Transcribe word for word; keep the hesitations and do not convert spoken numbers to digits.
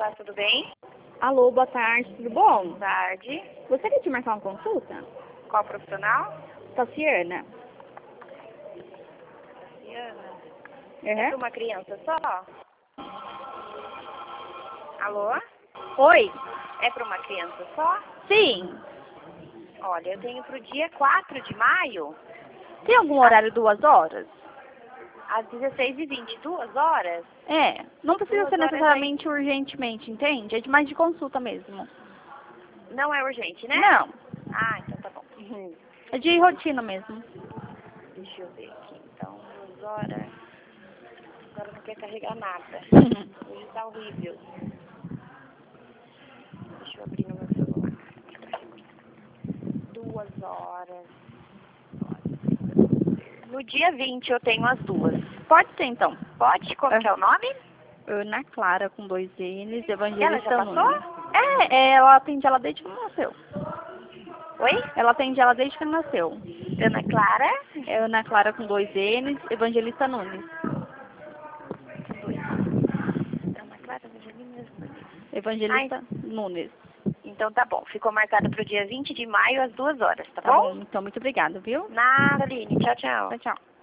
Olá, tudo bem? Alô, boa tarde, tudo bom? Boa tarde. Gostaria de marcar uma consulta? Qual profissional? Tassiana. Diana. É para Uhum. uma criança só? Alô? Oi? É para uma criança só? Sim. Olha, eu tenho para o dia quatro de maio, Tem algum horário duas horas? às dezesseis e vinte, duas horas? É, não precisa Duas ser horas necessariamente urgentemente, entende? É de mais de consulta mesmo. Não é urgente, né? Não, Ah, então tá bom. Uhum. é de rotina mesmo. Deixa eu ver aqui. Então, duas horas. Agora não quer carregar nada. Hoje tá horrível. Deixa eu abrir no meu celular. Duas horas. No dia vinte eu tenho as duas. Pode ser então. Pode? Como É. que é o nome? Ana Clara com dois N's, Ela Evangelista já passou? Nunes. É, é, ela atende ela desde que nasceu. Oi? Ela atende ela desde que nasceu. Ana Clara? É Ana Clara com dois N's, Evangelista Nunes. Dois. Ana Clara, Angelina. Ai, Evangelista Nunes. então tá bom. Ficou marcado pro dia vinte de maio às duas horas, tá Tá bom? bom, então muito obrigada, viu? Nada, Aline. Tchau, tchau. Tchau, tchau.